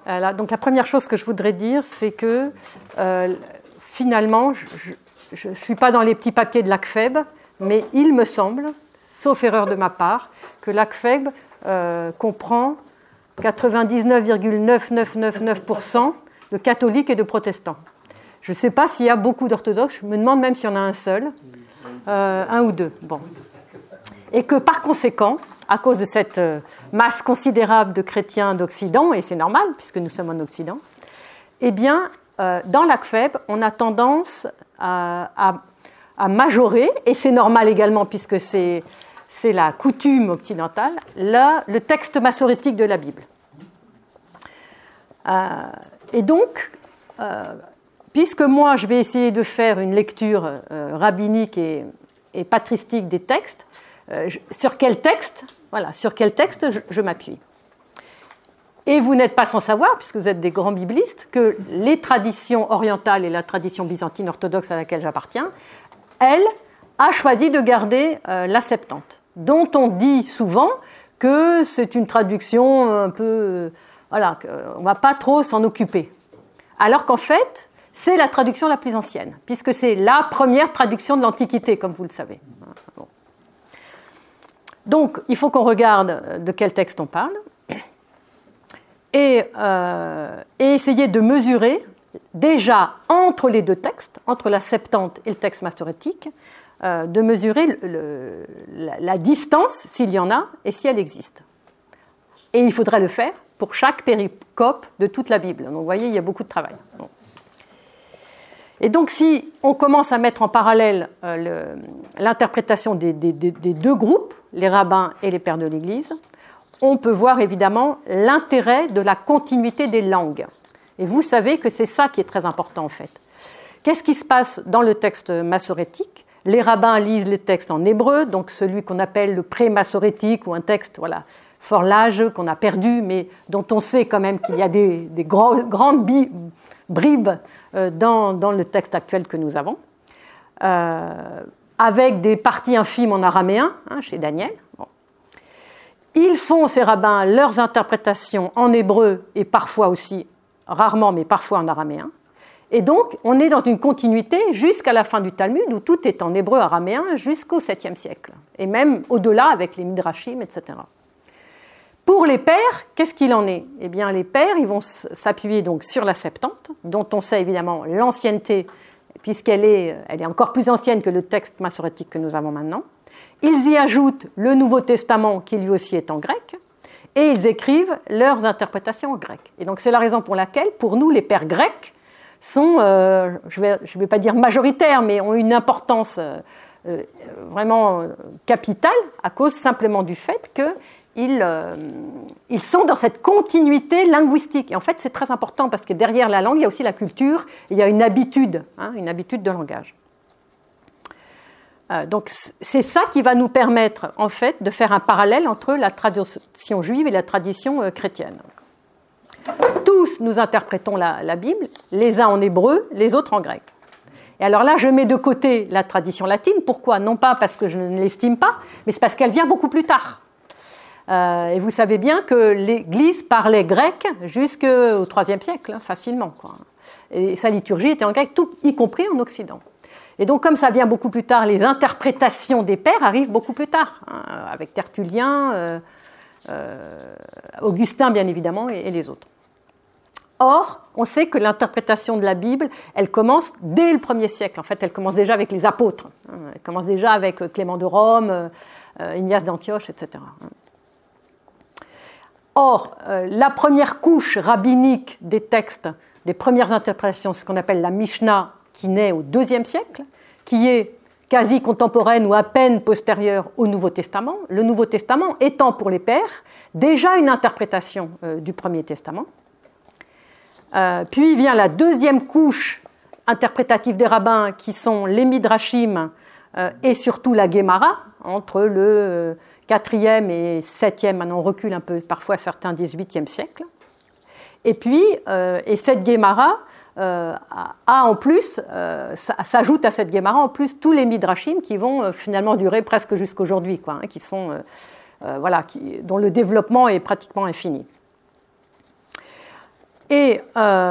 Donc la première chose que je voudrais dire, c'est que finalement, je ne suis pas dans les petits papiers de l'ACFEB, mais il me semble, sauf erreur de ma part, que l'ACFEB comprend 99,9999% de catholiques et de protestants. Je ne sais pas s'il y a beaucoup d'orthodoxes, je me demande même s'il y en a un seul, un ou deux. Bon. Et que par conséquent, à cause de cette masse considérable de chrétiens d'Occident, et c'est normal puisque nous sommes en Occident, eh bien, dans l'ACFEB, on a tendance à majorer, et c'est normal également puisque c'est la coutume occidentale, le texte massorétique de la Bible. Et donc, puisque moi, je vais essayer de faire une lecture rabbinique et patristique des textes, sur quel texte je m'appuie. Et vous n'êtes pas sans savoir, puisque vous êtes des grands biblistes, que les traditions orientales et la tradition byzantine orthodoxe à laquelle j'appartiens, elle a choisi de garder la Septante, dont on dit souvent que c'est une traduction un peu... voilà, on ne va pas trop s'en occuper. Alors qu'en fait, c'est la traduction la plus ancienne, puisque c'est la première traduction de l'Antiquité, comme vous le savez. Bon. Donc, il faut qu'on regarde de quel texte on parle et essayer de mesurer déjà entre les deux textes, entre la Septante et le texte massorétique, de mesurer la distance, s'il y en a, et si elle existe. Et il faudrait le faire pour chaque péricope de toute la Bible. Donc, vous voyez, il y a beaucoup de travail. Bon. Et donc, si on commence à mettre en parallèle l'interprétation des deux groupes, les rabbins et les pères de l'Église, on peut voir évidemment l'intérêt de la continuité des langues. Et vous savez que c'est ça qui est très important en fait. Qu'est-ce qui se passe dans le texte massorétique ? Les rabbins lisent les textes en hébreu, donc celui qu'on appelle le pré-massorétique ou un texte fort large qu'on a perdu, mais dont on sait quand même qu'il y a des grandes bribes dans le texte actuel que nous avons, avec des parties infimes en araméen, chez Daniel. Bon. Ils font, ces rabbins, leurs interprétations en hébreu et parfois aussi, rarement, mais parfois en araméen. Et donc, on est dans une continuité jusqu'à la fin du Talmud, où tout est en hébreu araméen jusqu'au 7e siècle, et même au-delà avec les Midrashim, etc. Pour les pères, qu'est-ce qu'il en est ? Eh bien, les pères, ils vont s'appuyer donc sur la Septante, dont on sait évidemment l'ancienneté, puisqu'elle est encore plus ancienne que le texte massorétique que nous avons maintenant. Ils y ajoutent le Nouveau Testament, qui lui aussi est en grec, et ils écrivent leurs interprétations en grec. Et donc, c'est la raison pour laquelle, pour nous, les pères grecs sont, je vais pas dire majoritaires, mais ont une importance vraiment capitale, à cause simplement du fait que ils sont dans cette continuité linguistique. Et en fait, c'est très important parce que derrière la langue, il y a aussi la culture, il y a une habitude de langage. Donc, c'est ça qui va nous permettre, en fait, de faire un parallèle entre la tradition juive et la tradition chrétienne. Tous, nous interprétons la Bible, les uns en hébreu, les autres en grec. Et alors là, je mets de côté la tradition latine. Pourquoi ? Non pas parce que je ne l'estime pas, mais c'est parce qu'elle vient beaucoup plus tard. Et vous savez bien que l'Église parlait grec jusqu'au IIIe siècle, facilement, quoi. Et sa liturgie était en grec, tout, y compris en Occident. Et donc, comme ça vient beaucoup plus tard, les interprétations des pères arrivent beaucoup plus tard, avec Tertullien, Augustin, bien évidemment, et les autres. Or, on sait que l'interprétation de la Bible, elle commence dès le 1er siècle. En fait, elle commence déjà avec les apôtres. Elle commence déjà avec Clément de Rome, Ignace d'Antioche, etc. Or, la première couche rabbinique des textes, des premières interprétations, c'est ce qu'on appelle la Mishnah, qui naît au IIe siècle, qui est quasi contemporaine ou à peine postérieure au Nouveau Testament, le Nouveau Testament étant pour les pères déjà une interprétation du Premier Testament. Puis vient la deuxième couche interprétative des rabbins, qui sont les Midrashim et surtout la Guémara, entre le 4e et 7e, maintenant on recule un peu, parfois certains 18e siècle. Et puis, cette Guémara a en plus, s'ajoute à cette Guémara en plus tous les Midrashim qui vont finalement durer presque jusqu'aujourd'hui, quoi, qui sont, dont le développement est pratiquement infini. Et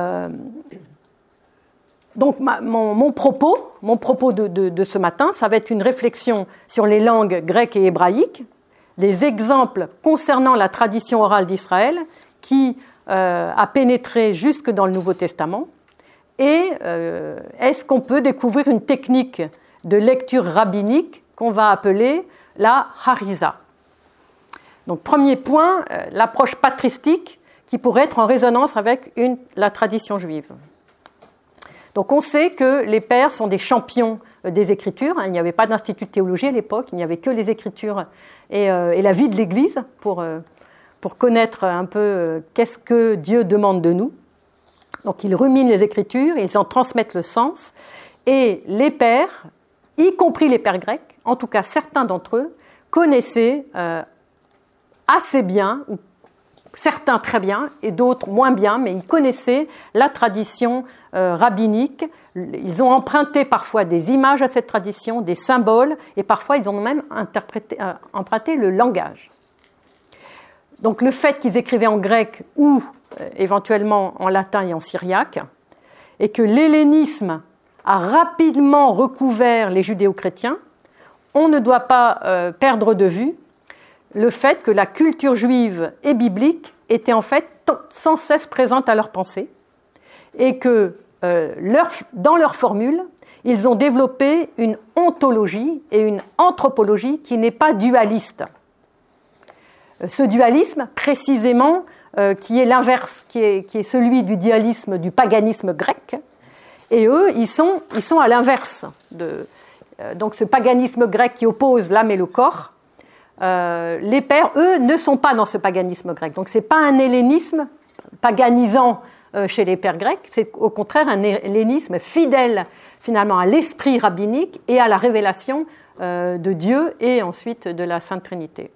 donc mon propos de ce matin, ça va être une réflexion sur les langues grecques et hébraïques, des exemples concernant la tradition orale d'Israël qui a pénétré jusque dans le Nouveau Testament, et est-ce qu'on peut découvrir une technique de lecture rabbinique qu'on va appeler la hariza. Donc premier point, l'approche patristique qui pourrait être en résonance avec la tradition juive. Donc on sait que les pères sont des champions des Écritures. Il n'y avait pas d'institut de théologie à l'époque, il n'y avait que les Écritures et la vie de l'Église pour connaître un peu qu'est-ce que Dieu demande de nous. Donc ils ruminent les Écritures, ils en transmettent le sens, et les pères, y compris les pères grecs, en tout cas certains d'entre eux, connaissaient assez bien, certains très bien et d'autres moins bien, mais ils connaissaient la tradition rabbinique. Ils ont emprunté parfois des images à cette tradition, des symboles, et parfois ils ont même emprunté le langage. Donc le fait qu'ils écrivaient en grec ou éventuellement en latin et en syriaque, et que l'hellénisme a rapidement recouvert les judéo-chrétiens, on ne doit pas perdre de vue le fait que la culture juive et biblique était en fait sans cesse présente à leur pensée, et que dans leur formule, ils ont développé une ontologie et une anthropologie qui n'est pas dualiste. Ce dualisme, précisément, qui est l'inverse, qui est celui du dualisme du paganisme grec, et eux, ils sont à l'inverse. Donc ce paganisme grec qui oppose l'âme et le corps, les pères, eux, ne sont pas dans ce paganisme grec. Donc ce n'est pas un hellénisme paganisant chez les pères grecs, c'est au contraire un hellénisme fidèle finalement à l'esprit rabbinique et à la révélation de Dieu et ensuite de la Sainte Trinité.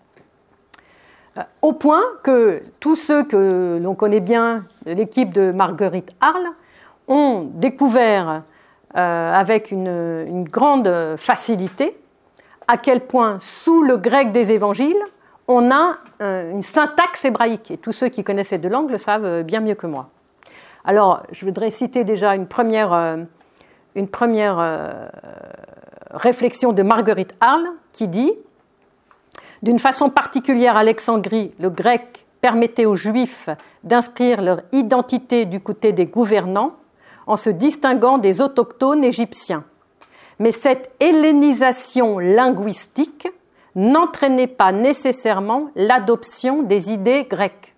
Au point que tous ceux que l'on connaît bien, l'équipe de Marguerite Arles, ont découvert avec une grande facilité à quel point, sous le grec des évangiles, on a une syntaxe hébraïque. Et tous ceux qui connaissent ces deux langues le savent bien mieux que moi. Alors, je voudrais citer déjà une première réflexion de Marguerite Arles qui dit « D'une façon particulière à Alexandrie, le grec permettait aux Juifs d'inscrire leur identité du côté des gouvernants en se distinguant des autochtones égyptiens. Mais cette hellénisation linguistique n'entraînait pas nécessairement l'adoption des idées grecques.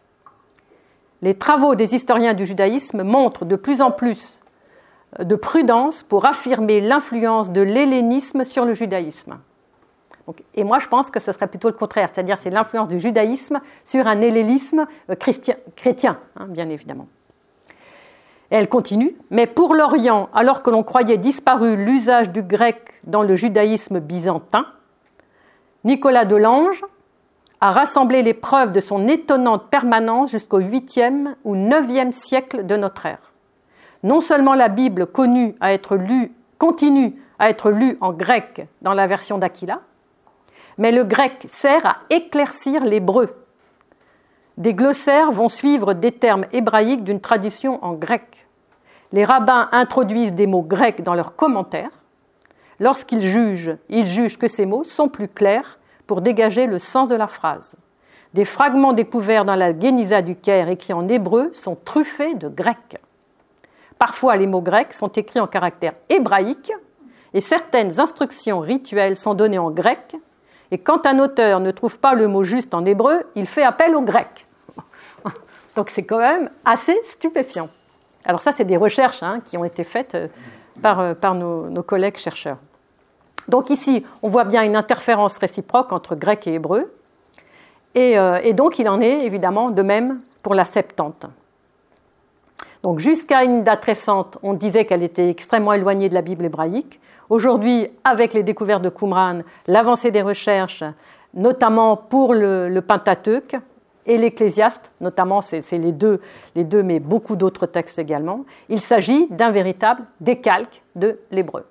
Les travaux des historiens du judaïsme montrent de plus en plus de prudence pour affirmer l'influence de l'hellénisme sur le judaïsme. » Et moi, je pense que ce serait plutôt le contraire, c'est-à-dire c'est l'influence du judaïsme sur un hellénisme chrétien, bien évidemment. Et elle continue, mais pour l'Orient, alors que l'on croyait disparu l'usage du grec dans le judaïsme byzantin, Nicolas de Lange a rassemblé les preuves de son étonnante permanence jusqu'au 8e ou 9e siècle de notre ère. Non seulement la Bible continue à être lue en grec dans la version d'Aquila, mais le grec sert à éclaircir l'hébreu. Des glossaires vont suivre des termes hébraïques d'une tradition en grec. Les rabbins introduisent des mots grecs dans leurs commentaires. Lorsqu'ils jugent, ils jugent que ces mots sont plus clairs pour dégager le sens de la phrase. Des fragments découverts dans la Guénisa du Caire écrits en hébreu sont truffés de grec. Parfois, les mots grecs sont écrits en caractères hébraïques et certaines instructions rituelles sont données en grec. Et quand un auteur ne trouve pas le mot juste en hébreu, il fait appel au grec. Donc c'est quand même assez stupéfiant. Alors ça, c'est des recherches qui ont été faites par nos collègues chercheurs. Donc ici, on voit bien une interférence réciproque entre grec et hébreu. Et donc il en est évidemment de même pour la Septante. Donc jusqu'à une date récente, on disait qu'elle était extrêmement éloignée de la Bible hébraïque. Aujourd'hui, avec les découvertes de Qumran, l'avancée des recherches, notamment pour le Pentateuque et l'Ecclésiaste, notamment, c'est les deux, mais beaucoup d'autres textes également, il s'agit d'un véritable décalque de l'hébreu.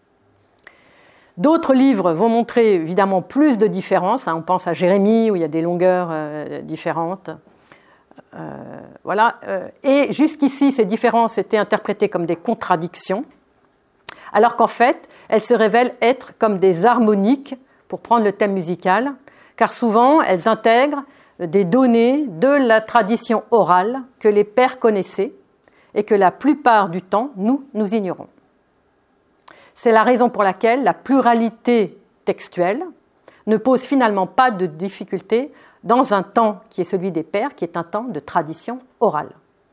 D'autres livres vont montrer évidemment plus de différences. On pense à Jérémie, où il y a des longueurs différentes. Et jusqu'ici, ces différences étaient interprétées comme des contradictions, alors qu'en fait, elles se révèlent être comme des harmoniques, pour prendre le thème musical, car souvent, elles intègrent des données de la tradition orale que les pères connaissaient et que la plupart du temps, nous ignorons. C'est la raison pour laquelle la pluralité textuelle ne pose finalement pas de difficulté dans un temps qui est celui des pères, qui est un temps de tradition orale.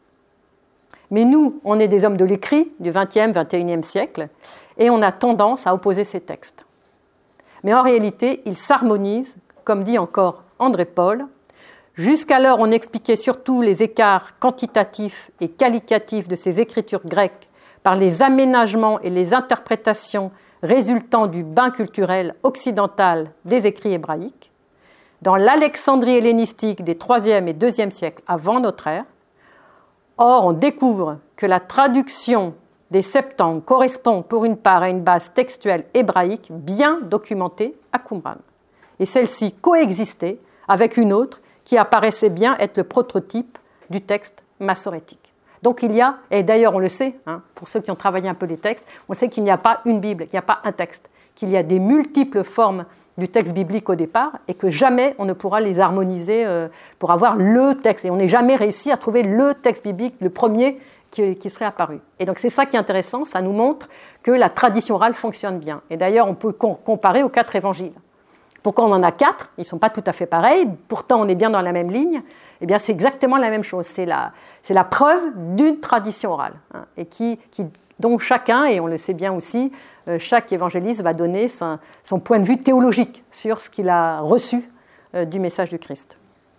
Mais nous, on est des hommes de l'écrit du XXe, XXIe siècle, et on a tendance à opposer ces textes. Mais en réalité, ils s'harmonisent, comme dit encore André Paul. Jusqu'alors, on expliquait surtout les écarts quantitatifs et qualitatifs de ces écritures grecques par les aménagements et les interprétations résultant du bain culturel occidental des écrits hébraïques. Dans l'Alexandrie hellénistique des IIIe et IIe siècles avant notre ère, or, on découvre que la traduction des Septante correspond pour une part à une base textuelle hébraïque bien documentée à Qumran. Et celle-ci coexistait avec une autre qui apparaissait bien être le prototype du texte massorétique. Donc il y a, et d'ailleurs on le sait, pour ceux qui ont travaillé un peu les textes, on sait qu'il n'y a pas une Bible, qu'il n'y a pas un texte, qu'il y a des multiples formes du texte biblique au départ et que jamais on ne pourra les harmoniser pour avoir le texte. Et on n'est jamais réussi à trouver le texte biblique, le premier qui serait apparu. Et donc c'est ça qui est intéressant, ça nous montre que la tradition orale fonctionne bien. Et d'ailleurs on peut comparer aux 4 évangiles. Pourquoi on en a 4 ? Ils ne sont pas tout à fait pareils, pourtant on est bien dans la même ligne. Eh bien c'est exactement la même chose, c'est la preuve d'une tradition orale, et dont chacun, et on le sait bien aussi, chaque évangéliste va donner son point de vue théologique sur ce qu'il a reçu du message du Christ.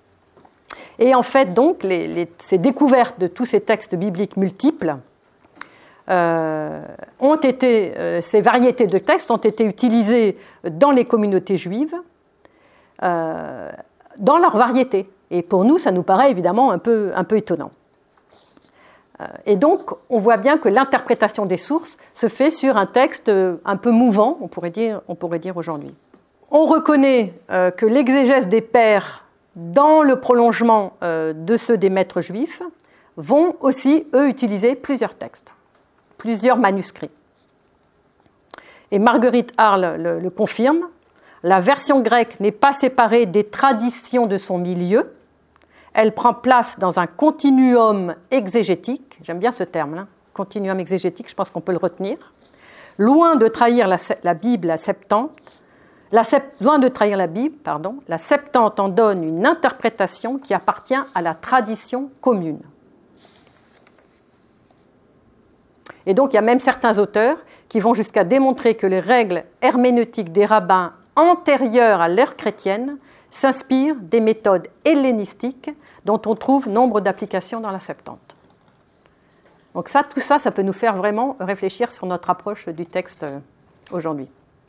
Et en fait, donc, ces découvertes de tous ces textes bibliques multiples ces variétés de textes ont été utilisées dans les communautés juives dans leur variété. Et pour nous, ça nous paraît évidemment un peu étonnant. Et donc, on voit bien que l'interprétation des sources se fait sur un texte un peu mouvant, on pourrait dire aujourd'hui. On reconnaît que l'exégèse des pères, dans le prolongement de ceux des maîtres juifs, vont aussi, eux, utiliser plusieurs textes, plusieurs manuscrits. Et Marguerite Harle le confirme, la version grecque n'est pas séparée des traditions de son milieu, elle prend place dans un continuum exégétique, j'aime bien ce terme, continuum exégétique, je pense qu'on peut le retenir, loin de trahir la Bible, la Septante en donne une interprétation qui appartient à la tradition commune. Et donc, il y a même certains auteurs qui vont jusqu'à démontrer que les règles herméneutiques des rabbins antérieures à l'ère chrétienne s'inspirent des méthodes hellénistiques dont on trouve nombre d'applications dans la Septante. Donc tout ça peut nous faire vraiment réfléchir sur notre approche du texte aujourd'hui.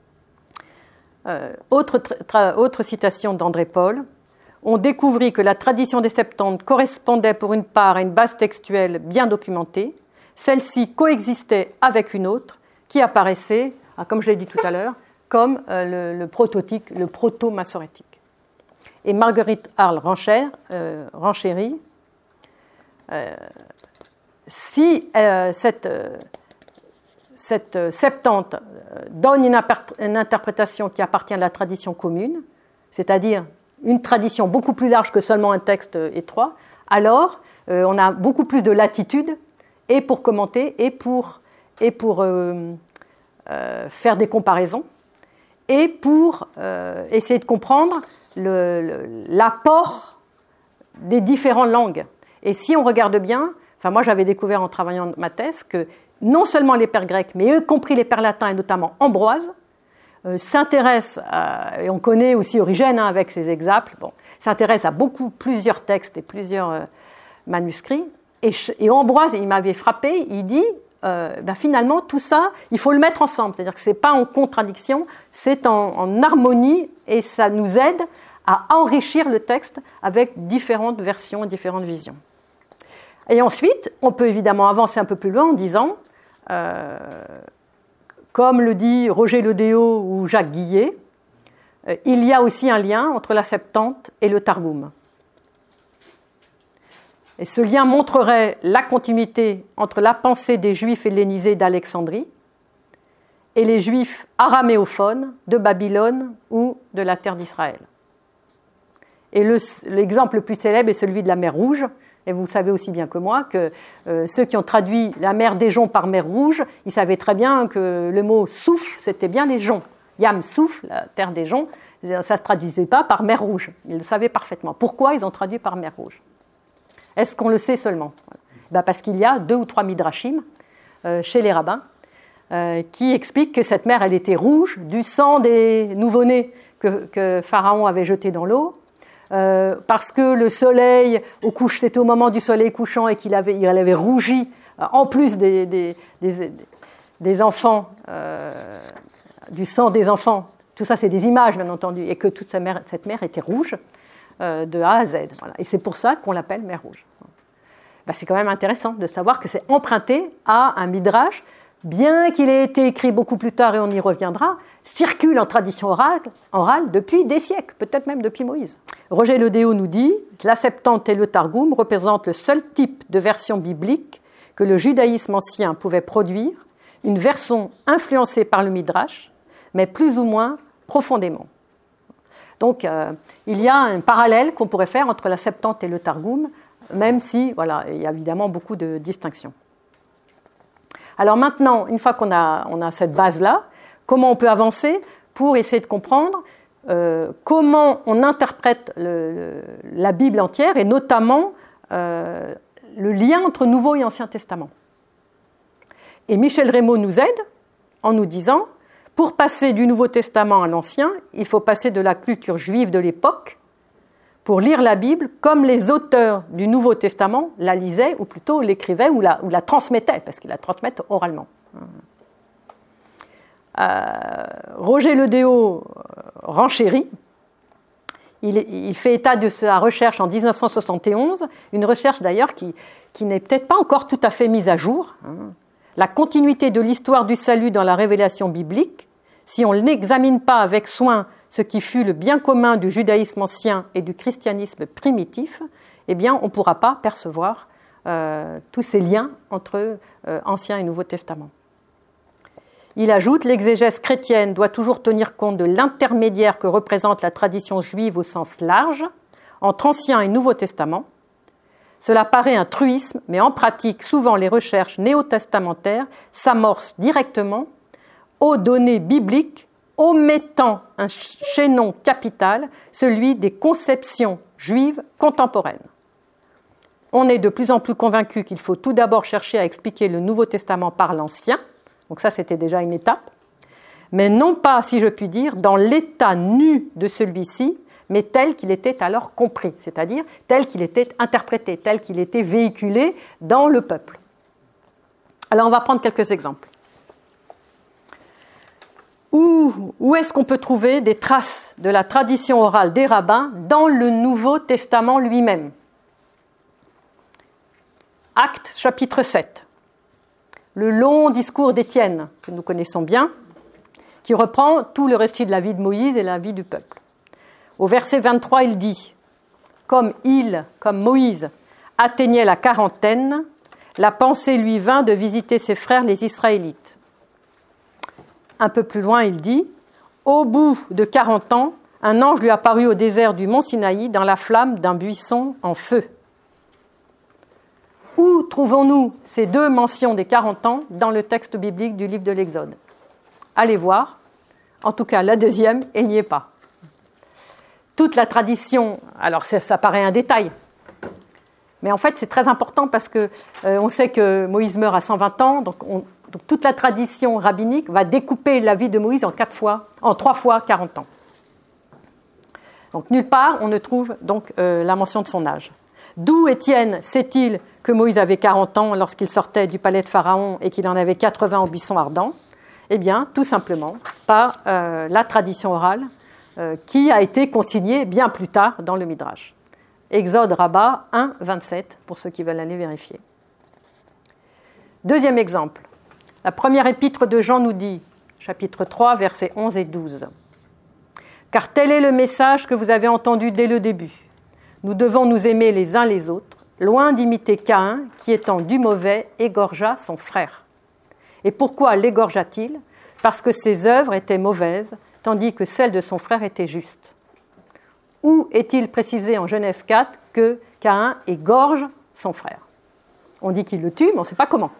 Autre citation d'André Paul. On découvrit que la tradition des Septantes correspondait pour une part à une base textuelle bien documentée. Celle-ci coexistait avec une autre qui apparaissait, comme je l'ai dit tout à l'heure, comme le prototype, le proto-massorétique. Et Marguerite Harle renchérit si cette Septante donne une interprétation qui appartient à la tradition commune, c'est-à-dire une tradition beaucoup plus large que seulement un texte étroit, alors on a beaucoup plus de latitude et pour commenter et pour faire des comparaisons et pour essayer de comprendre l'apport des différentes langues. Et si on regarde bien, moi j'avais découvert en travaillant ma thèse que non seulement les pères grecs, mais y compris les pères latins et notamment Ambroise, s'intéressent, et on connaît aussi Origène avec ses exemples, s'intéressent à plusieurs textes et plusieurs manuscrits. Et Ambroise, il m'avait frappé, il dit finalement tout ça, il faut le mettre ensemble, c'est-à-dire que ce n'est pas en contradiction, c'est en harmonie et ça nous aide à enrichir le texte avec différentes versions et différentes visions. Et ensuite, on peut évidemment avancer un peu plus loin en disant, comme le dit Roger Ledéo ou Jacques Guillet, il y a aussi un lien entre la Septante et le Targum. Et ce lien montrerait la continuité entre la pensée des Juifs hellénisés d'Alexandrie et les Juifs araméophones de Babylone ou de la terre d'Israël. Et l'exemple le plus célèbre est celui de la mer Rouge. Et vous savez aussi bien que moi que ceux qui ont traduit la mer des joncs par mer Rouge, ils savaient très bien que le mot souffle, c'était bien les joncs. Yam souffle, la terre des joncs, ça ne se traduisait pas par mer Rouge. Ils le savaient parfaitement. Pourquoi ils ont traduit par mer Rouge? Est-ce qu'on le sait seulement? Parce qu'il y a 2 ou 3 midrashim chez les rabbins qui expliquent que cette mer, elle était rouge du sang des nouveau-nés que Pharaon avait jeté dans l'eau, parce que le soleil, c'était au moment du soleil couchant et il avait rougi, en plus des enfants, du sang des enfants. Tout ça, c'est des images, bien entendu, et que toute cette mer était rouge de A à Z. Voilà. Et c'est pour ça qu'on l'appelle mer rouge. C'est quand même intéressant de savoir que c'est emprunté à un midrash, bien qu'il ait été écrit beaucoup plus tard, et on y reviendra, circule en tradition orale depuis des siècles, peut-être même depuis Moïse. Roger Ledéo nous dit « La Septante et le Targum représentent le seul type de version biblique que le judaïsme ancien pouvait produire, une version influencée par le midrash, mais plus ou moins profondément. » Donc, il y a un parallèle qu'on pourrait faire entre la Septante et le Targum, même si, voilà, il y a évidemment beaucoup de distinctions. Alors maintenant, une fois qu'on a cette base-là, comment on peut avancer pour essayer de comprendre comment on interprète la Bible entière, et notamment le lien entre Nouveau et Ancien Testament. Et Michel Rémaud nous aide en nous disant: pour passer du Nouveau Testament à l'Ancien, il faut passer de la culture juive de l'époque pour lire la Bible comme les auteurs du Nouveau Testament la lisaient, ou plutôt l'écrivaient ou la transmettaient, parce qu'ils la transmettent oralement. Roger Ledéo renchérit. Il fait état de sa recherche en 1971, une recherche d'ailleurs qui n'est peut-être pas encore tout à fait mise à jour. La continuité de l'histoire du salut dans la révélation biblique, si on n'examine pas avec soin ce qui fut le bien commun du judaïsme ancien et du christianisme primitif, eh bien, on ne pourra pas percevoir tous ces liens entre Ancien et Nouveau Testament. Il ajoute: l'exégèse chrétienne doit toujours tenir compte de l'intermédiaire que représente la tradition juive au sens large, entre Ancien et Nouveau Testament. Cela paraît un truisme, mais en pratique, souvent les recherches néo-testamentaires s'amorcent directement aux données bibliques, omettant un chaînon capital, celui des conceptions juives contemporaines. On est de plus en plus convaincu qu'il faut tout d'abord chercher à expliquer le Nouveau Testament par l'Ancien, donc ça c'était déjà une étape, mais non pas, si je puis dire, dans l'état nu de celui-ci, mais tel qu'il était alors compris, c'est-à-dire tel qu'il était interprété, tel qu'il était véhiculé dans le peuple. Alors on va prendre quelques exemples. Où est-ce qu'on peut trouver des traces de la tradition orale des rabbins dans le Nouveau Testament lui-même? Actes chapitre 7, le long discours d'Étienne, que nous connaissons bien, qui reprend tout le récit de la vie de Moïse et la vie du peuple. Au verset 23, il dit: comme Moïse, atteignait la quarantaine, la pensée lui vint de visiter ses frères les Israélites. Un peu plus loin, il dit: au bout de 40 ans, un ange lui apparut au désert du mont Sinaï dans la flamme d'un buisson en feu. Où trouvons-nous ces deux mentions des 40 ans dans le texte biblique du livre de l'Exode? Allez voir. En tout cas, la deuxième, elle n'y est pas. Toute la tradition, alors ça paraît un détail, mais en fait c'est très important parce qu'on sait que Moïse meurt à 120 ans, donc toute la tradition rabbinique va découper la vie de Moïse en 3 fois 40 ans. Donc nulle part on ne trouve donc la mention de son âge. D'où Étienne sait-il que Moïse avait 40 ans lorsqu'il sortait du palais de Pharaon et qu'il en avait 80 au buisson ardent? Eh bien, tout simplement par la tradition orale qui a été consignée bien plus tard dans le Midrash. Exode Rabbah 1, 27, pour ceux qui veulent aller vérifier. Deuxième exemple. La première épître de Jean nous dit, chapitre 3, versets 11 et 12. « Car tel est le message que vous avez entendu dès le début. Nous devons nous aimer les uns les autres, loin d'imiter Caïn, qui étant du mauvais, égorgea son frère. Et pourquoi l'égorgea-t-il ? Parce que ses œuvres étaient mauvaises, tandis que celles de son frère étaient justes. Où est-il précisé en Genèse 4 que Caïn égorge son frère ? On dit qu'il le tue, mais on ne sait pas comment.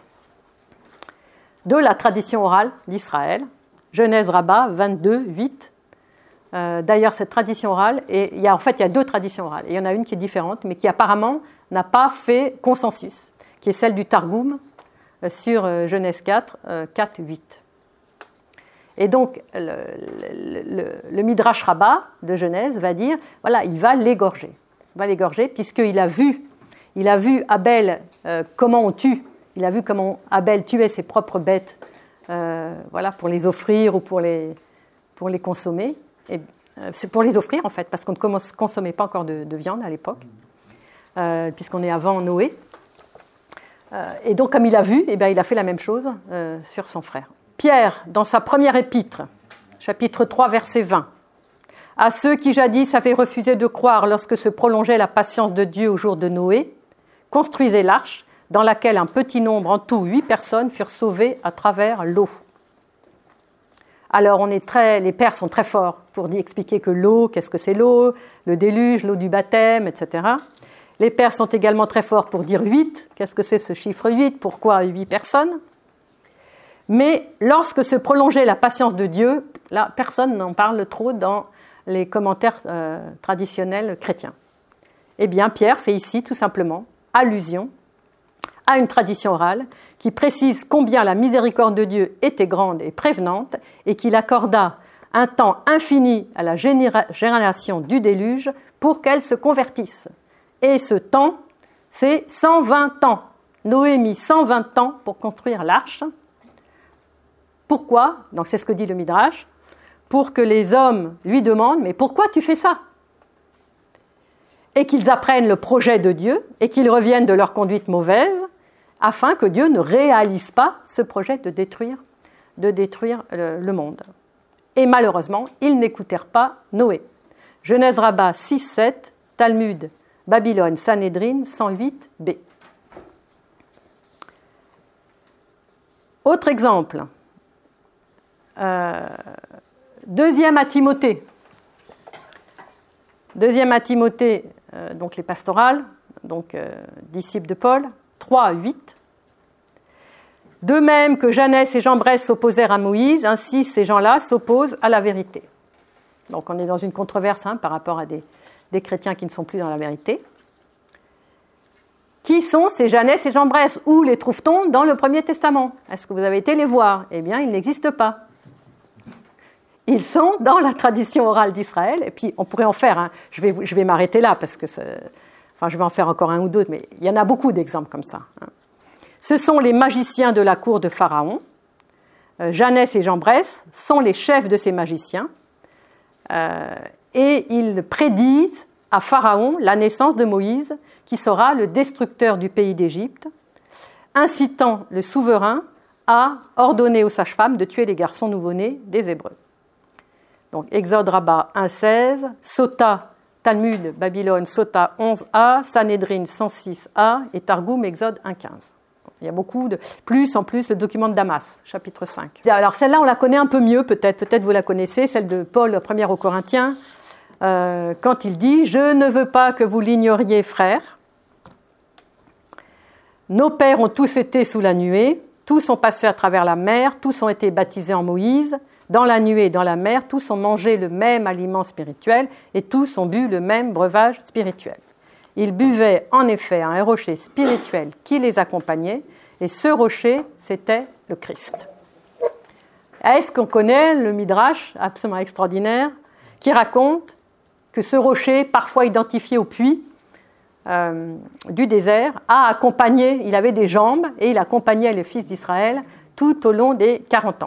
De la tradition orale d'Israël, Genèse Rabbah 22, 8. D'ailleurs, cette tradition orale, il y a deux traditions orales. Il y en a une qui est différente, mais qui apparemment n'a pas fait consensus, qui est celle du Targum sur Genèse 4, 4, 8. Et donc, le Midrash Rabbah de Genèse va dire, voilà, il va l'égorger. Il va l'égorger puisqu'il a vu Abel, comment on tue. Il a vu comment Abel tuait ses propres bêtes, pour les offrir ou pour les consommer. Et, c'est pour les offrir, en fait, parce qu'on ne consommait pas encore de viande à l'époque, puisqu'on est avant Noé. Et donc, comme il a vu, il a fait la même chose sur son frère. Pierre, dans sa première épître, chapitre 3, verset 20, « À ceux qui jadis avaient refusé de croire lorsque se prolongeait la patience de Dieu au jour de Noé, construisez l'arche, dans laquelle un petit nombre, en tout 8 personnes, furent sauvées à travers l'eau. » Alors, les pères sont très forts pour expliquer que l'eau, qu'est-ce que c'est l'eau, le déluge, l'eau du baptême, etc. Les pères sont également très forts pour dire 8, qu'est-ce que c'est ce chiffre 8, pourquoi 8 personnes. Mais lorsque se prolongeait la patience de Dieu, là, personne n'en parle trop dans les commentaires traditionnels chrétiens. Eh bien, Pierre fait ici tout simplement allusion à une tradition orale qui précise combien la miséricorde de Dieu était grande et prévenante et qu'il accorda un temps infini à la génération du déluge pour qu'elle se convertisse. Et ce temps, c'est 120 ans. Noé mit 120 ans pour construire l'arche. Pourquoi ? Donc c'est ce que dit le Midrash. Pour que les hommes lui demandent « Mais pourquoi tu fais ça ?» Et qu'ils apprennent le projet de Dieu et qu'ils reviennent de leur conduite mauvaise afin que Dieu ne réalise pas ce projet de détruire le monde. Et malheureusement, ils n'écoutèrent pas Noé. Genèse Rabbah 6, 7, Talmud, Babylone, Sanhédrin 108b. Autre exemple. Deuxième à Timothée. Donc les pastorales, disciples de Paul, 3, 8. De même que Janès et Jambres s'opposèrent à Moïse, ainsi ces gens-là s'opposent à la vérité. Donc on est dans une controverse par rapport à des chrétiens qui ne sont plus dans la vérité. Qui sont ces Janès et Jambres ? Où les trouve-t-on dans le Premier Testament ? Est-ce que vous avez été les voir ? Eh bien, ils n'existent pas. Ils sont dans la tradition orale d'Israël, et puis on pourrait en faire, je vais m'arrêter là, parce que je vais en faire encore un ou deux, mais il y en a beaucoup d'exemples comme ça. Ce sont les magiciens de la cour de Pharaon. Janès et Jambres sont les chefs de ces magiciens, et ils prédisent à Pharaon la naissance de Moïse, qui sera le destructeur du pays d'Égypte, incitant le souverain à ordonner aux sages-femmes de tuer les garçons nouveau-nés des Hébreux. Donc Exode Rabbah 1.16, Sota, Talmud, Babylone, Sota 11a, Sanhédrin 106a et Targum, Exode 1.15. Il y a beaucoup de... Plus le document de Damas, chapitre 5. Alors celle-là, on la connaît un peu mieux, peut-être vous la connaissez, celle de Paul, 1er aux Corinthiens, quand il dit « Je ne veux pas que vous l'ignoriez, frères. Nos pères ont tous été sous la nuée, tous ont passé à travers la mer, tous ont été baptisés en Moïse. Dans la nuée et dans la mer, tous ont mangé le même aliment spirituel et tous ont bu le même breuvage spirituel. Ils buvaient en effet à un rocher spirituel qui les accompagnait et ce rocher, c'était le Christ. » Est-ce qu'on connaît le Midrash absolument extraordinaire qui raconte que ce rocher, parfois identifié au puits du désert, a accompagné, il avait des jambes et il accompagnait les fils d'Israël tout au long des 40 ans.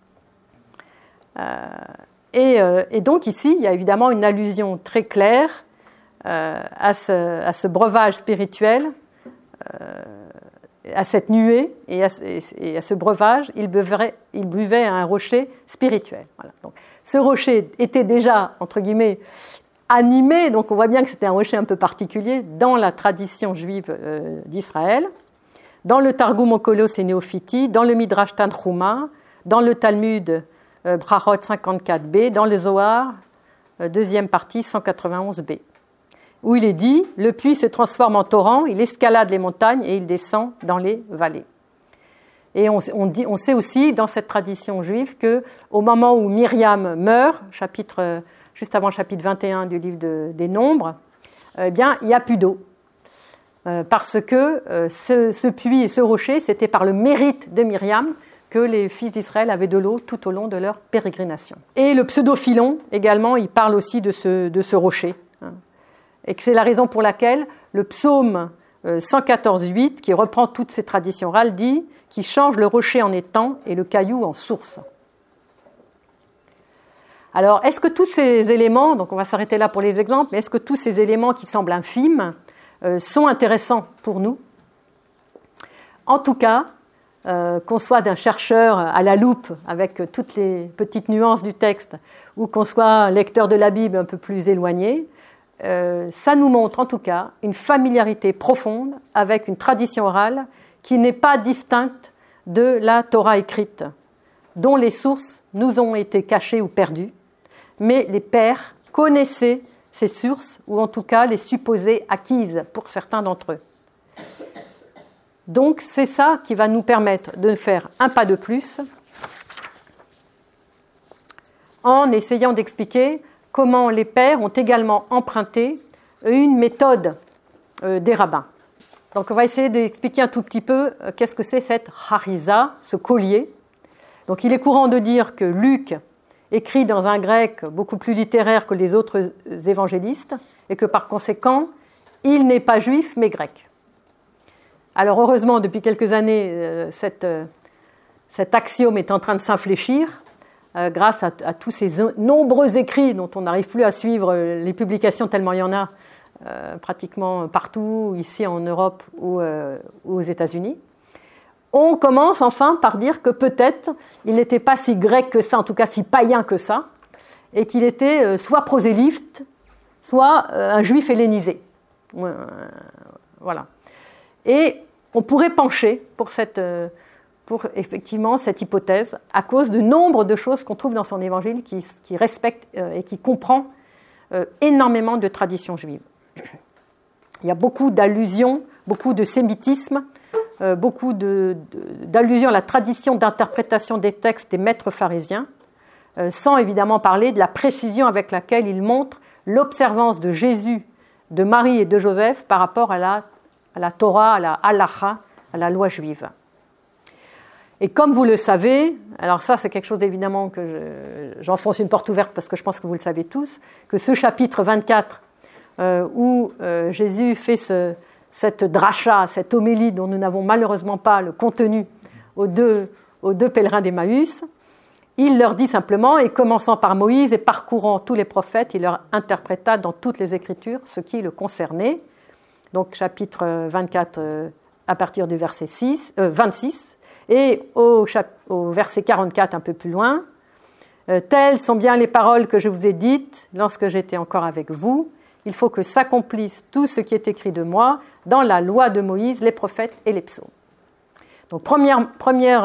Et donc ici, il y a évidemment une allusion très claire à ce breuvage spirituel, à cette nuée et à ce breuvage. Il buvait à un rocher spirituel. Voilà. Donc, ce rocher était déjà, entre guillemets, animé, donc on voit bien que c'était un rocher un peu particulier dans la tradition juive d'Israël, dans le Targum Onkelos et Néophiti, dans le Midrash Tanchuma, dans le Talmud Brachot 54b, dans le Zohar, deuxième partie 191b, où il est dit « Le puits se transforme en torrent, il escalade les montagnes et il descend dans les vallées ». Et on sait aussi dans cette tradition juive qu'au moment où Myriam meurt, juste avant le chapitre 21 du livre des Nombres, eh bien, il n'y a plus d'eau. Parce que ce puits et ce rocher, c'était par le mérite de Myriam que les fils d'Israël avaient de l'eau tout au long de leur pérégrination. Et le pseudo-Philon, également, il parle aussi de ce rocher. Et que c'est la raison pour laquelle le psaume 114.8, qui reprend toutes ces traditions orales, dit « qui change le rocher en étang et le caillou en source ». Alors, est-ce que tous ces éléments, donc on va s'arrêter là pour les exemples, mais est-ce que tous ces éléments qui semblent infimes sont intéressants pour nous ? En tout cas, qu'on soit d'un chercheur à la loupe avec toutes les petites nuances du texte ou qu'on soit un lecteur de la Bible un peu plus éloigné, ça nous montre en tout cas une familiarité profonde avec une tradition orale qui n'est pas distincte de la Torah écrite, dont les sources nous ont été cachées ou perdues, mais les pères connaissaient ces sources, ou en tout cas les supposaient acquises pour certains d'entre eux. Donc c'est ça qui va nous permettre de faire un pas de plus en essayant d'expliquer comment les pères ont également emprunté une méthode des rabbins. Donc on va essayer d'expliquer un tout petit peu qu'est-ce que c'est cette hariza, ce collier. Donc il est courant de dire que Luc écrit dans un grec beaucoup plus littéraire que les autres évangélistes et que par conséquent, il n'est pas juif mais grec. Alors heureusement, depuis quelques années, cet axiome est en train de s'infléchir grâce à tous ces nombreux écrits dont on n'arrive plus à suivre les publications tellement il y en a pratiquement partout, ici en Europe ou aux États-Unis. On commence enfin par dire que peut-être il n'était pas si grec que ça, en tout cas si païen que ça, et qu'il était soit prosélyte, soit un juif hellénisé. Voilà. Et on pourrait pencher pour effectivement cette hypothèse à cause du nombre de choses qu'on trouve dans son évangile qui respecte et qui comprend énormément de traditions juives. Il y a beaucoup d'allusions, beaucoup de sémitisme, beaucoup d'allusions à la tradition d'interprétation des textes des maîtres pharisiens, sans évidemment parler de la précision avec laquelle ils montrent l'observance de Jésus, de Marie et de Joseph par rapport à la Torah, à la halacha, à la loi juive. Et comme vous le savez, alors ça c'est quelque chose évidemment que j'enfonce une porte ouverte parce que je pense que vous le savez tous, que ce chapitre 24 où Jésus fait cette dracha, cette homélie dont nous n'avons malheureusement pas le contenu aux deux pèlerins d'Emmaüs, il leur dit simplement, et commençant par Moïse et parcourant tous les prophètes, il leur interpréta dans toutes les Écritures ce qui le concernait. Donc chapitre 24 à partir du verset 26, et au verset 44 un peu plus loin, « Telles sont bien les paroles que je vous ai dites lorsque j'étais encore avec vous. Il faut que s'accomplisse tout ce qui est écrit de moi dans la loi de Moïse, les prophètes et les psaumes. » Donc premier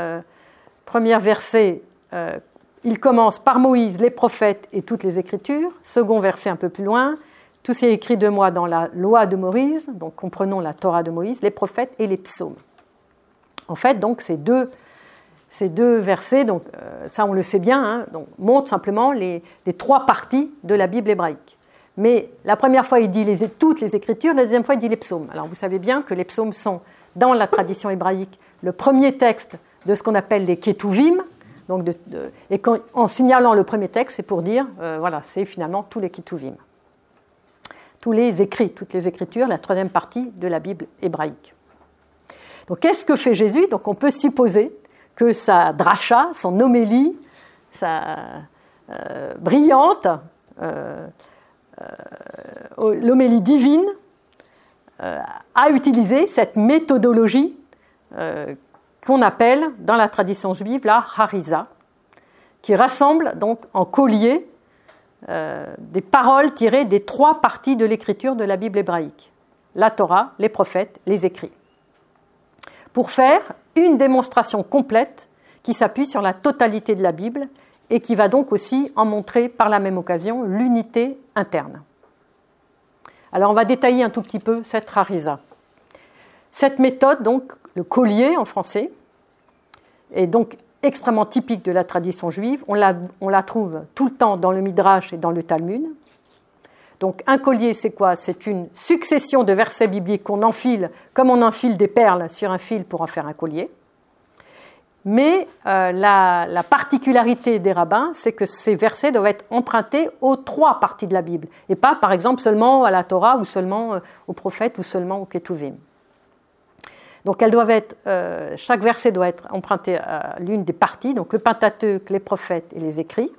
verset, il commence par Moïse, les prophètes et toutes les Écritures. Second verset un peu plus loin, tout ce qui est écrit de moi dans la loi de Moïse, donc comprenons la Torah de Moïse, les prophètes et les psaumes. En fait, donc, ces deux versets, donc, ça on le sait bien, hein, donc, montrent simplement les trois parties de la Bible hébraïque. Mais la première fois, il dit toutes les Écritures, la deuxième fois, il dit les psaumes. Alors vous savez bien que les psaumes sont, dans la tradition hébraïque, le premier texte de ce qu'on appelle les Ketuvim, donc et en signalant le premier texte, c'est pour dire, voilà, c'est finalement tous les Ketuvim. Tous les écrits, toutes les Écritures, la troisième partie de la Bible hébraïque. Donc qu'est-ce que fait Jésus ? Donc on peut supposer que sa dracha, son homélie, sa brillante, l'homélie divine, a utilisé cette méthodologie qu'on appelle dans la tradition juive la hariza, qui rassemble donc en collier des paroles tirées des 3 parties de l'écriture de la Bible hébraïque, la Torah, les prophètes, les écrits, pour faire une démonstration complète qui s'appuie sur la totalité de la Bible et qui va donc aussi en montrer par la même occasion l'unité interne. Alors on va détailler un tout petit peu cette rarisa. Cette méthode, donc le collier en français, est donc extrêmement typique de la tradition juive. On la trouve tout le temps dans le Midrash et dans le Talmud. Donc un collier, c'est quoi? C'est une succession de versets bibliques qu'on enfile comme on enfile des perles sur un fil pour en faire un collier. Mais la particularité des rabbins, c'est que ces versets doivent être empruntés aux 3 parties de la Bible, et pas, par exemple, seulement à la Torah, ou seulement aux prophètes, ou seulement aux Ketuvim. Donc elles doivent être, chaque verset doit être emprunté à l'une des parties, donc le Pentateuque, les prophètes et les écrits,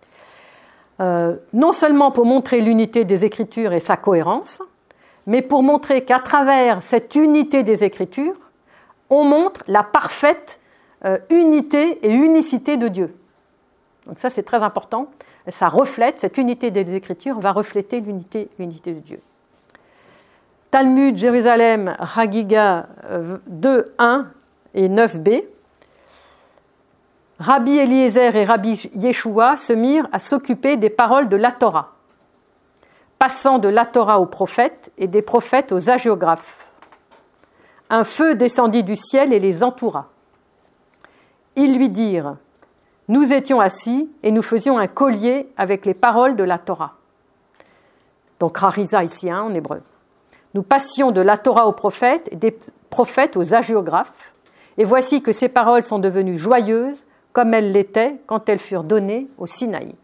non seulement pour montrer l'unité des Écritures et sa cohérence, mais pour montrer qu'à travers cette unité des Écritures, on montre la parfaite unité et unicité de Dieu. Donc ça, c'est très important. Ça reflète, cette unité des Écritures va refléter l'unité de Dieu. Talmud, Jérusalem, Hagiga 2.1 et 9b. Rabbi Eliezer et Rabbi Yeshua se mirent à s'occuper des paroles de la Torah, passant de la Torah aux prophètes et des prophètes aux hagiographes. Un feu descendit du ciel et les entoura. Ils lui dirent : nous étions assis et nous faisions un collier avec les paroles de la Torah. Donc Rarisa ici, en hébreu. Nous passions de la Torah aux prophètes et des prophètes aux hagiographes. Et voici que ces paroles sont devenues joyeuses comme elles l'étaient quand elles furent données au Sinaï.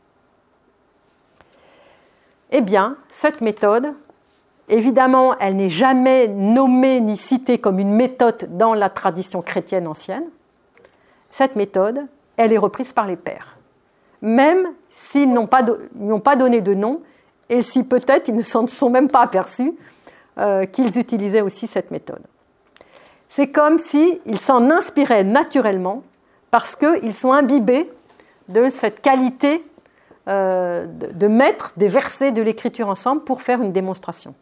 Eh bien, cette méthode, évidemment, elle n'est jamais nommée ni citée comme une méthode dans la tradition chrétienne ancienne. Cette méthode, elle est reprise par les pères, même s'ils n'ont pas donné de nom, et si peut-être ils ne s'en sont même pas aperçus qu'ils utilisaient aussi cette méthode. C'est comme s'ils s'en inspiraient naturellement parce qu'ils sont imbibés de cette qualité de mettre des versets de l'Écriture ensemble pour faire une démonstration.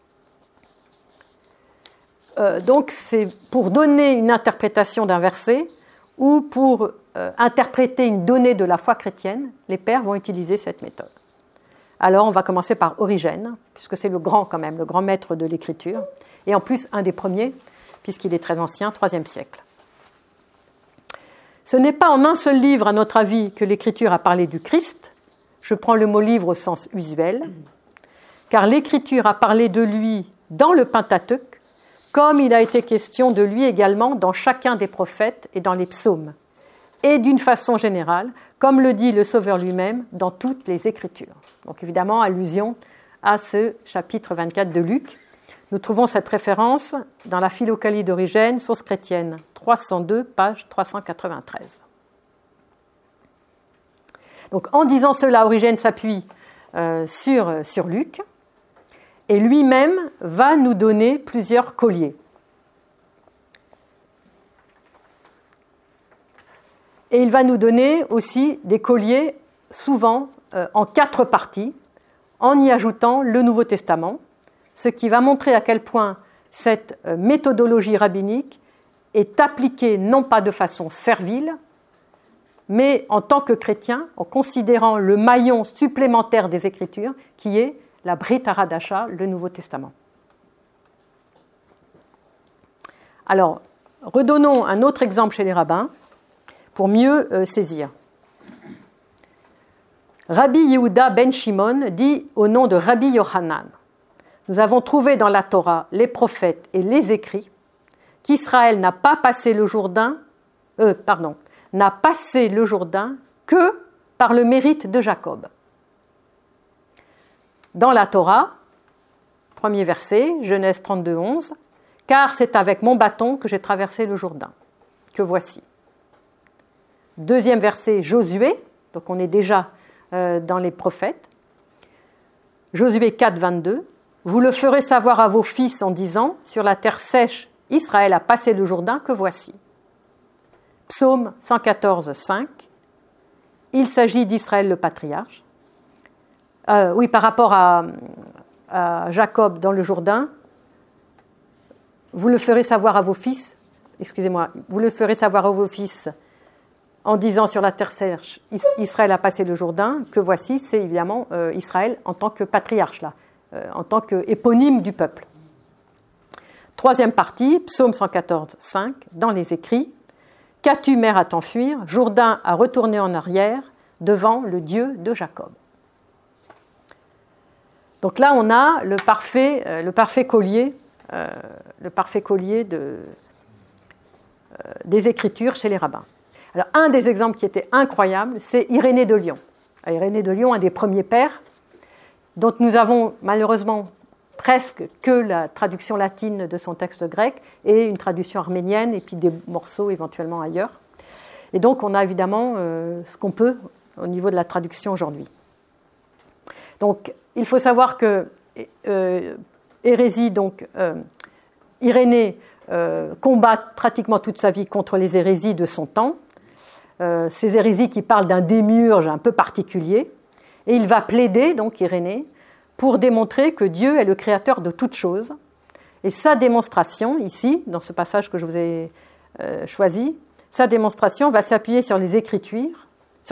Donc c'est pour donner une interprétation d'un verset ou pour interpréter une donnée de la foi chrétienne, les pères vont utiliser cette méthode. Alors on va commencer par Origène, puisque c'est le grand maître de l'Écriture, et en plus un des premiers, puisqu'il est très ancien, IIIe siècle. Ce n'est pas en un seul livre, à notre avis, que l'Écriture a parlé du Christ. Je prends le mot livre au sens usuel, car l'Écriture a parlé de lui dans le Pentateuque, comme il a été question de lui également dans chacun des prophètes et dans les psaumes, et d'une façon générale, comme le dit le Sauveur lui-même dans toutes les Écritures. Donc évidemment, allusion à ce chapitre 24 de Luc. Nous trouvons cette référence dans la Philokalie d'Origène, source chrétienne, 302, page 393. Donc en disant cela, Origène s'appuie sur Luc, et lui-même va nous donner plusieurs colliers. Et il va nous donner aussi des colliers, souvent en 4 parties, en y ajoutant le Nouveau Testament, ce qui va montrer à quel point cette méthodologie rabbinique est appliquée non pas de façon servile, mais en tant que chrétien, en considérant le maillon supplémentaire des Écritures, qui est la Brit Hadasha, le Nouveau Testament. Alors, redonnons un autre exemple chez les rabbins, pour mieux saisir. Rabbi Yehuda ben Shimon dit au nom de Rabbi Yochanan : nous avons trouvé dans la Torah, les prophètes et les écrits qu'Israël n'a passé le Jourdain que par le mérite de Jacob. Dans la Torah, premier verset, Genèse 32, 11, car c'est avec mon bâton que j'ai traversé le Jourdain, que voici. Deuxième verset, Josué, donc on est déjà dans les prophètes. Josué 4, 22, vous le ferez savoir à vos fils en disant, sur la terre sèche, Israël a passé le Jourdain, que voici. Psaume 114, 5, il s'agit d'Israël le patriarche. Oui, par rapport à Jacob dans le Jourdain, vous le ferez savoir à vos fils, vous le ferez savoir à vos fils en disant sur la terre sèche, Israël a passé le Jourdain, que voici, c'est évidemment Israël en tant que patriarche, là, en tant qu'éponyme du peuple. Troisième partie, psaume 114, 5, dans les écrits. Qu'as-tu, mer, à t'enfuir? Jourdain a retourné en arrière devant le Dieu de Jacob. Donc là, on a le parfait collier des Écritures chez les rabbins. Alors, un des exemples qui était incroyable, c'est Irénée de Lyon. Irénée de Lyon, un des premiers pères, dont nous avons malheureusement presque que la traduction latine de son texte grec et une traduction arménienne et puis des morceaux éventuellement ailleurs. Et donc, on a évidemment ce qu'on peut au niveau de la traduction aujourd'hui. Donc, il faut savoir que Irénée combat pratiquement toute sa vie contre les hérésies de son temps, ces hérésies qui parlent d'un démiurge un peu particulier, et il va plaider, donc Irénée, pour démontrer que Dieu est le créateur de toutes choses. Et sa démonstration, ici, dans ce passage que je vous ai choisi, sa démonstration va s'appuyer sur les Écritures,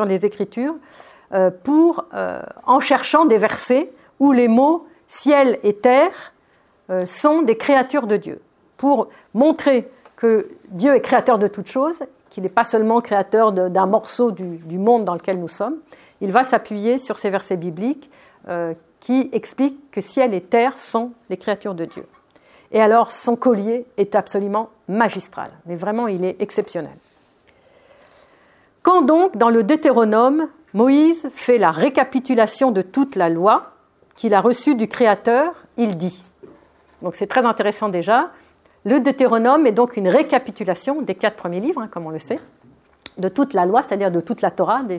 en cherchant des versets où les mots « ciel » et « terre » sont des créatures de Dieu, pour montrer que Dieu est créateur de toutes choses, qu'il n'est pas seulement créateur d'un morceau du monde dans lequel nous sommes. Il va s'appuyer sur ces versets bibliques qui expliquent que ciel et terre sont les créatures de Dieu. Et alors, son collier est absolument magistral, mais vraiment, il est exceptionnel. Quand donc, dans le Deutéronome, Moïse fait la récapitulation de toute la loi qu'il a reçue du Créateur, il dit. Donc c'est très intéressant déjà. Le Deutéronome est donc une récapitulation des 4 premiers livres, comme on le sait, de toute la loi, c'est-à-dire de toute la Torah, des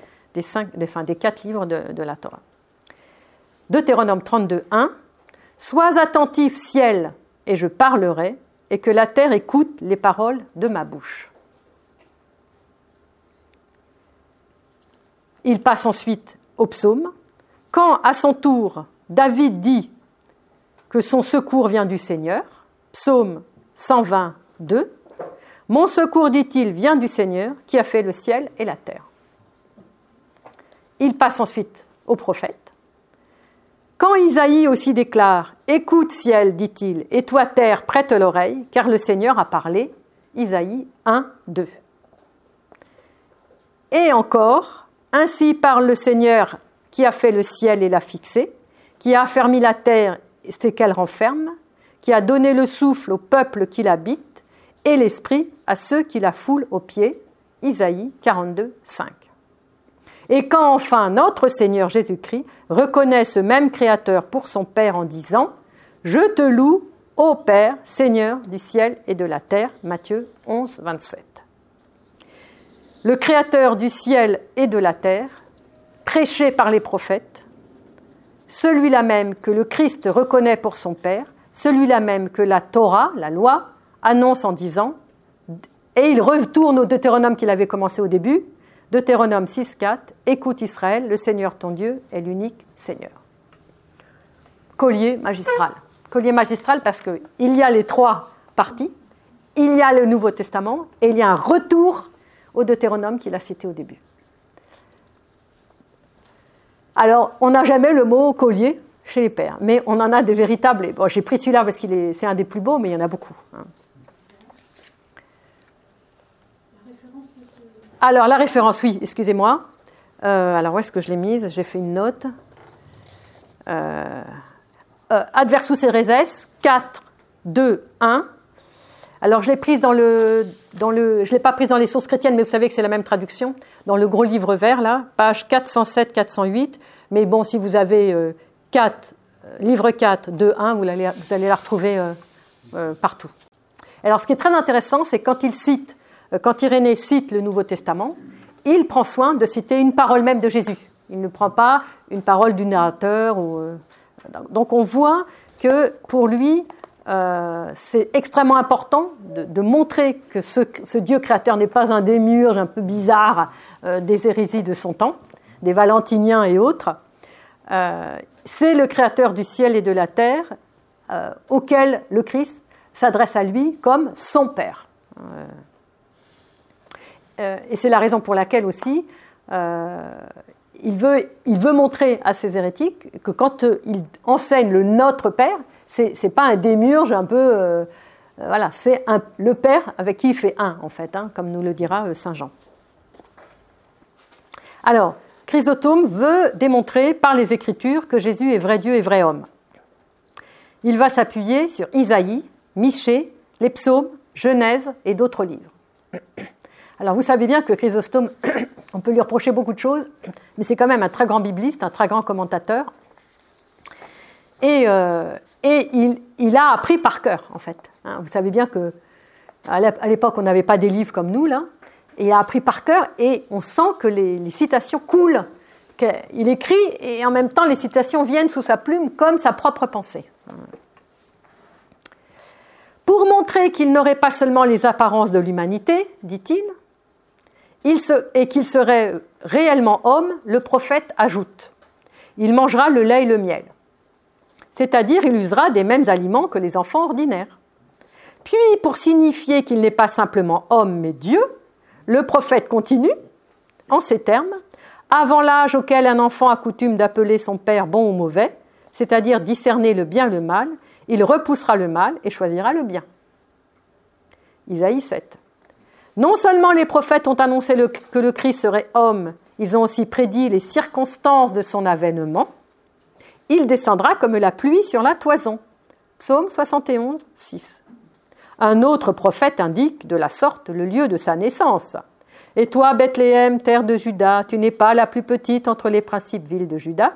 4 livres de la Torah. Deutéronome 32, 1. « Sois attentif, ciel, et je parlerai, et que la terre écoute les paroles de ma bouche. » Il passe ensuite au psaume. Quand, à son tour, David dit que son secours vient du Seigneur, psaume 120, 2, « Mon secours, dit-il, vient du Seigneur qui a fait le ciel et la terre. » Il passe ensuite au prophète. Quand Isaïe aussi déclare « Écoute, ciel, dit-il, et toi, terre, prête l'oreille, car le Seigneur a parlé. » Isaïe 1, 2. Et encore, « Ainsi parle le Seigneur qui a fait le ciel et l'a fixé, qui a affermi la terre et ce qu'elle renferme, qui a donné le souffle au peuple qui l'habite et l'esprit à ceux qui la foulent aux pieds. » Isaïe 42, 5. Et quand enfin notre Seigneur Jésus-Christ reconnaît ce même Créateur pour son Père en disant « Je te loue, ô Père, Seigneur du ciel et de la terre » Matthieu 11, 27. Le Créateur du ciel et de la terre, prêché par les prophètes, celui-là même que le Christ reconnaît pour son Père, celui-là même que la Torah, la loi, annonce en disant, et il retourne au Deutéronome qu'il avait commencé au début, Deutéronome 6, 4, « Écoute Israël, le Seigneur ton Dieu est l'unique Seigneur. » Collier magistral. Collier magistral parce qu'il y a les 3 parties, il y a le Nouveau Testament et il y a un retour au Deutéronome qu'il a cité au début. Alors, on n'a jamais le mot collier chez les pères, mais on en a des véritables. Bon, j'ai pris celui-là parce c'est un des plus beaux, mais il y en a beaucoup. Alors, la référence, oui, excusez-moi. Alors, où est-ce que je l'ai mise? J'ai fait une note. Adversus Héréses, 4, 2, 1. Alors, je l'ai prise je l'ai pas prise dans les sources chrétiennes, mais vous savez que c'est la même traduction, dans le gros livre vert, là, page 407, 408. Mais bon, si vous avez livre 4, 2, 1, vous allez la retrouver partout. Alors, ce qui est très intéressant, c'est quand Irénée cite le Nouveau Testament, il prend soin de citer une parole même de Jésus. Il ne prend pas une parole du narrateur. Donc on voit que pour lui, c'est extrêmement important de montrer que ce Dieu créateur n'est pas un démiurge un peu bizarre des hérésies de son temps, des valentiniens et autres, c'est le créateur du ciel et de la terre, auquel le Christ s'adresse à lui comme son Père. Et c'est la raison pour laquelle aussi il veut montrer à ces hérétiques que quand il enseigne le Notre Père, c'est pas un démiurge un peu... voilà, c'est le Père avec qui il fait un, en fait, comme nous le dira saint Jean. Alors, Chrysostome veut démontrer par les Écritures que Jésus est vrai Dieu et vrai homme. Il va s'appuyer sur Isaïe, Michée, les psaumes, Genèse et d'autres livres. Alors, vous savez bien que Chrysostome, on peut lui reprocher beaucoup de choses, mais c'est quand même un très grand bibliste, un très grand commentateur. Et il a appris par cœur, en fait. Vous savez bien qu'à l'époque, on n'avait pas des livres comme nous, là. Et il a appris par cœur, et on sent que les citations coulent. Il écrit, et en même temps, les citations viennent sous sa plume comme sa propre pensée. Pour montrer qu'il n'aurait pas seulement les apparences de l'humanité, dit-il, et qu'il serait réellement homme, le prophète ajoute « Il mangera le lait et le miel ». C'est-à-dire, il usera des mêmes aliments que les enfants ordinaires. Puis, pour signifier qu'il n'est pas simplement homme, mais Dieu, le prophète continue, en ces termes, « Avant l'âge auquel un enfant a coutume d'appeler son père bon ou mauvais, c'est-à-dire discerner le bien et le mal, il repoussera le mal et choisira le bien. » Isaïe 7. Non seulement les prophètes ont annoncé que le Christ serait homme, ils ont aussi prédit les circonstances de son avènement. Il descendra comme la pluie sur la toison. Psaume 71, 6. Un autre prophète indique de la sorte le lieu de sa naissance. « Et toi, Bethléem, terre de Juda, tu n'es pas la plus petite entre les principales villes de Juda,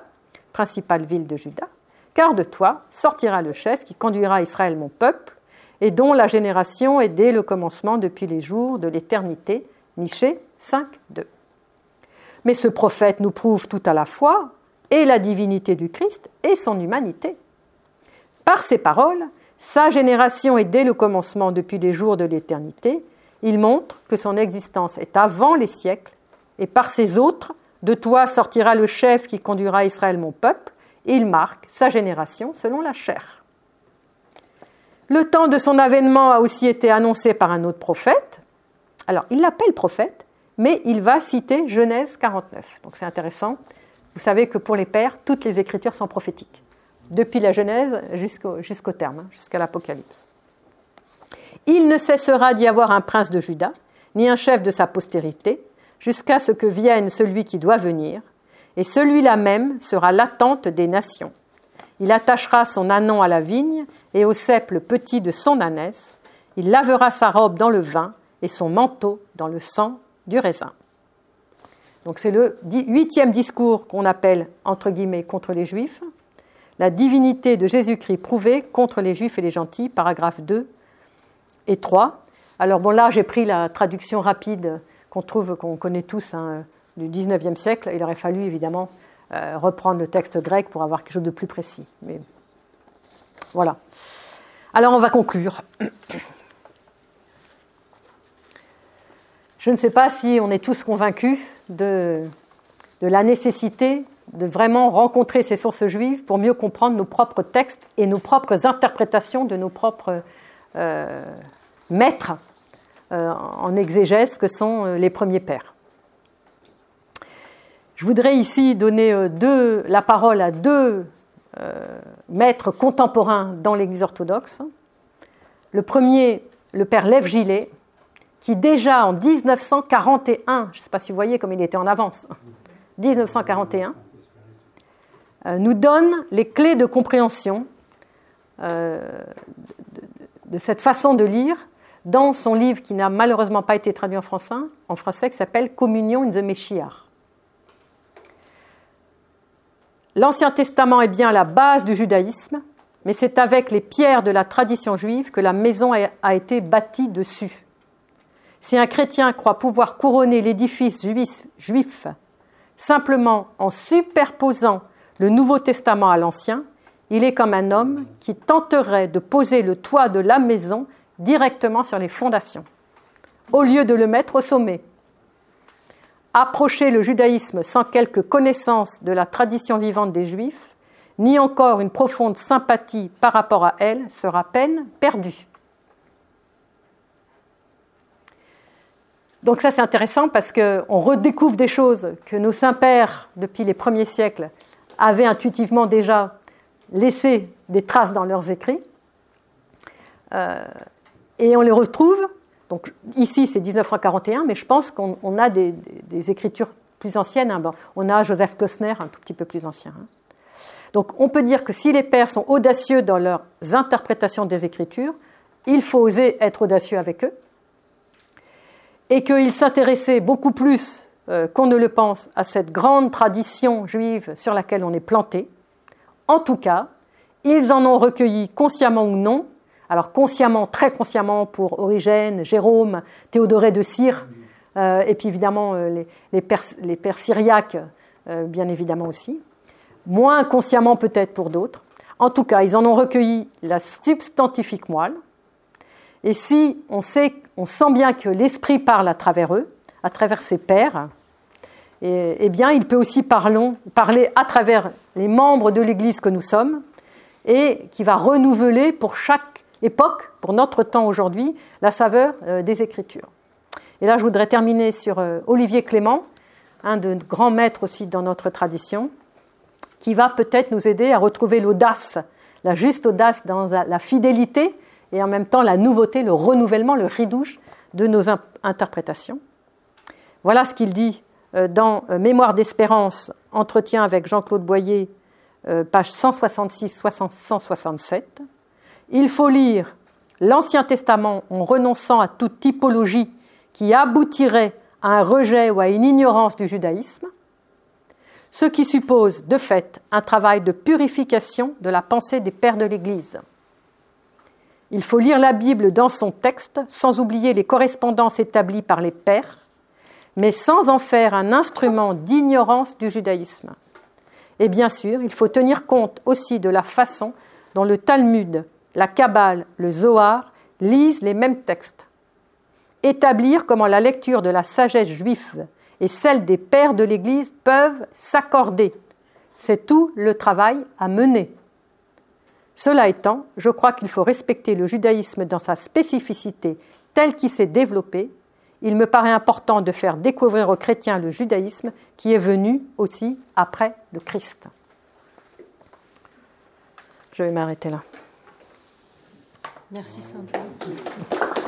car de toi sortira le chef qui conduira Israël, mon peuple, et dont la génération est dès le commencement depuis les jours de l'éternité. » Michée 5, 2. Mais ce prophète nous prouve tout à la fois et la divinité du Christ et son humanité. Par ces paroles, sa génération est dès le commencement depuis les jours de l'éternité. Il montre que son existence est avant les siècles, et par ces autres, de toi sortira le chef qui conduira Israël, mon peuple. Il marque sa génération selon la chair. Le temps de son avènement a aussi été annoncé par un autre prophète. Alors, il l'appelle prophète, mais il va citer Genèse 49. Donc, c'est intéressant. Vous savez que pour les pères, toutes les Écritures sont prophétiques, depuis la Genèse jusqu'au terme, jusqu'à l'Apocalypse. Il ne cessera d'y avoir un prince de Juda, ni un chef de sa postérité, jusqu'à ce que vienne celui qui doit venir, et celui-là même sera l'attente des nations. Il attachera son ânon à la vigne et au cep le petit de son ânesse. Il lavera sa robe dans le vin et son manteau dans le sang du raisin. Donc c'est le 8e discours qu'on appelle, entre guillemets, contre les Juifs. La divinité de Jésus-Christ prouvée contre les Juifs et les gentils, paragraphes 2 et 3. Alors bon, là, j'ai pris la traduction rapide qu'on connaît tous du 19e siècle. Il aurait fallu, évidemment, reprendre le texte grec pour avoir quelque chose de plus précis. Mais voilà. Alors, on va conclure. Je ne sais pas si on est tous convaincus de la nécessité de vraiment rencontrer ces sources juives pour mieux comprendre nos propres textes et nos propres interprétations de nos propres maîtres en exégèse que sont les premiers pères. Je voudrais ici donner la parole à deux maîtres contemporains dans l'Église orthodoxe. Le premier, le père Lev Gillet, qui déjà en 1941, je ne sais pas si vous voyez comme il était en avance, 1941, nous donne les clés de compréhension de cette façon de lire dans son livre qui n'a malheureusement pas été traduit en français qui s'appelle « Communion in the Meshiach ». L'Ancien Testament est bien la base du judaïsme, mais c'est avec les pierres de la tradition juive que la maison a été bâtie dessus. Si un chrétien croit pouvoir couronner l'édifice juif simplement en superposant le Nouveau Testament à l'Ancien, il est comme un homme qui tenterait de poser le toit de la maison directement sur les fondations, au lieu de le mettre au sommet. approcher le judaïsme sans quelque connaissance de la tradition vivante des Juifs, ni encore une profonde sympathie par rapport à elle, sera peine perdue. Donc ça, c'est intéressant parce qu'on redécouvre des choses que nos saints-pères, depuis les premiers siècles, avaient intuitivement déjà laissé des traces dans leurs écrits. Et on les retrouve. Donc ici, c'est 1941, mais je pense qu'on a des écritures plus anciennes. Hein. Bon, on a Joseph Klausner, un tout petit peu plus ancien. Hein. Donc on peut dire que si les pères sont audacieux dans leurs interprétations des Écritures, il faut oser être audacieux avec eux, et qu'ils s'intéressaient beaucoup plus qu'on ne le pense à cette grande tradition juive sur laquelle on est planté. En tout cas, ils en ont recueilli consciemment ou non, alors consciemment, très consciemment pour Origène, Jérôme, Théodoré de Cyrre, et puis évidemment les pères syriaques, bien évidemment aussi. Moins consciemment peut-être pour d'autres. En tout cas, ils en ont recueilli la substantifique moelle. Et si on sent bien que l'esprit parle à travers eux, à travers ses pairs, eh bien, il peut aussi parler à travers les membres de l'Église que nous sommes, et qui va renouveler pour chaque époque, pour notre temps aujourd'hui, la saveur des Écritures. Et là, je voudrais terminer sur Olivier Clément, un de nos grands maîtres aussi dans notre tradition, qui va peut-être nous aider à retrouver l'audace, la juste audace dans la fidélité et en même temps la nouveauté, le renouvellement, le ridouche de nos interprétations. Voilà ce qu'il dit dans Mémoire d'espérance, entretien avec Jean-Claude Boyer, page 166-167. Il faut lire l'Ancien Testament en renonçant à toute typologie qui aboutirait à un rejet ou à une ignorance du judaïsme, ce qui suppose de fait un travail de purification de la pensée des pères de l'Église. Il faut lire la Bible dans son texte, sans oublier les correspondances établies par les pères, mais sans en faire un instrument d'ignorance du judaïsme. Et bien sûr, il faut tenir compte aussi de la façon dont le Talmud, la Kabbale, le Zohar lisent les mêmes textes. Établir comment la lecture de la sagesse juive et celle des pères de l'Église peuvent s'accorder. C'est tout le travail à mener. Cela étant, je crois qu'il faut respecter le judaïsme dans sa spécificité telle qu'il s'est développé. Il me paraît important de faire découvrir aux chrétiens le judaïsme qui est venu aussi après le Christ. Je vais m'arrêter là. Merci Sandra.